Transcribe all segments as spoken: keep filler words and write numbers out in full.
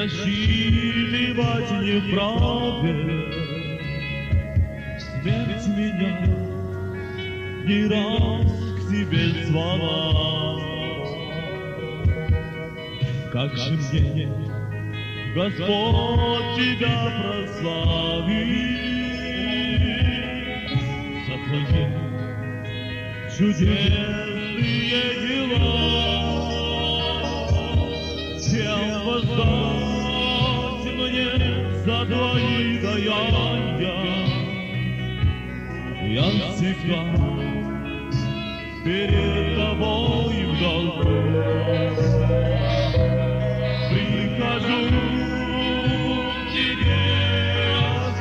рассчитывать не вправе. Смерть меня не раз к себе звала. Как же мне Господь тебя прославит за твои чудесные дела. Чем воздать мне за твои даяния? Я всегда перед тобой в долгу. Прихожу к тебе с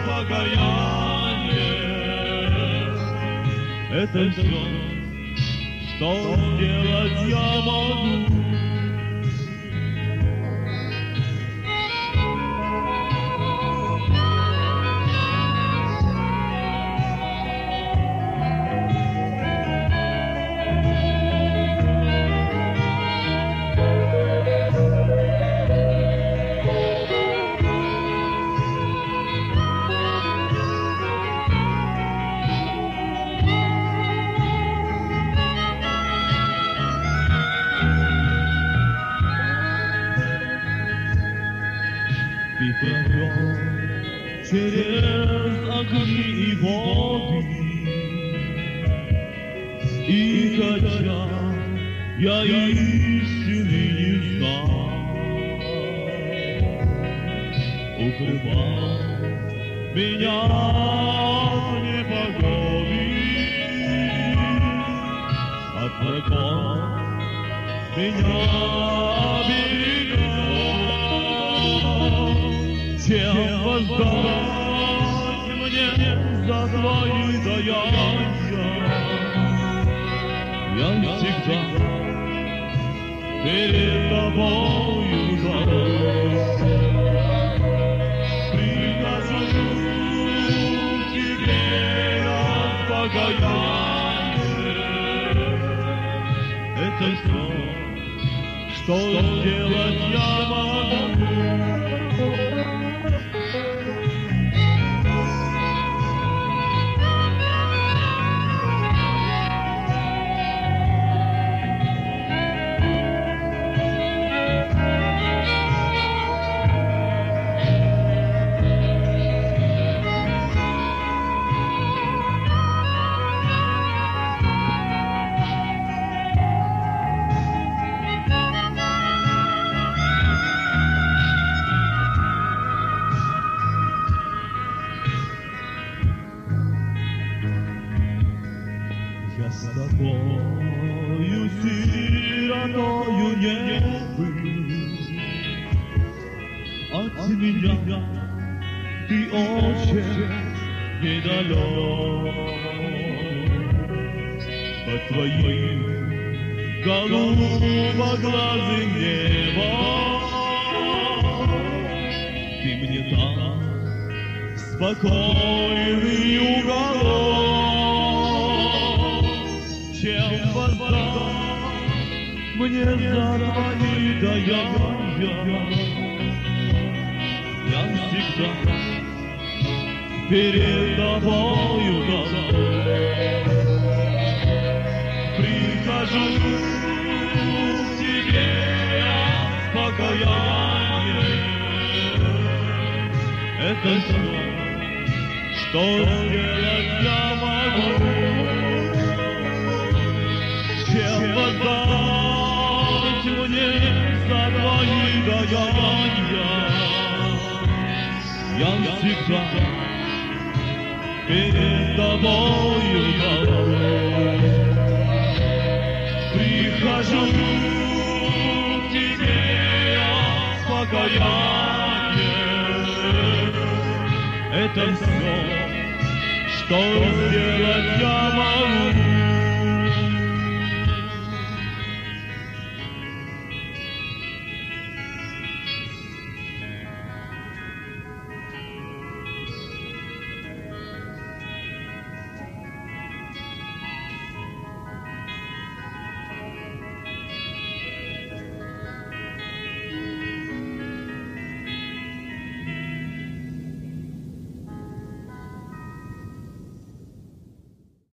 покаянием. Это все, что сделать я могу. Ты провел через огни и воды, и хотя я истины не знал, укрывал меня в непогоде, от врагов меня оберегал. Чем воздать мне за твои даяния? Я всегда перед тобою готов. Прихожу к тебе от покаяния. Это все, что сделать я могу. Я с тобою сиротою не был, от меня ты очень недалек. Под твоим голубоглазым небом ты мне дал спокойный уголок. Чем воздать мне за твои даяния? Я всегда перед тобою готов. Прихожу к тебе от покаяния. Это все, что сделать я могу. Чем воздать мне за твои даяния? Я всегда перед тобою готов. Прихожу к тебе от покаяния. Это все, что сделать я могу.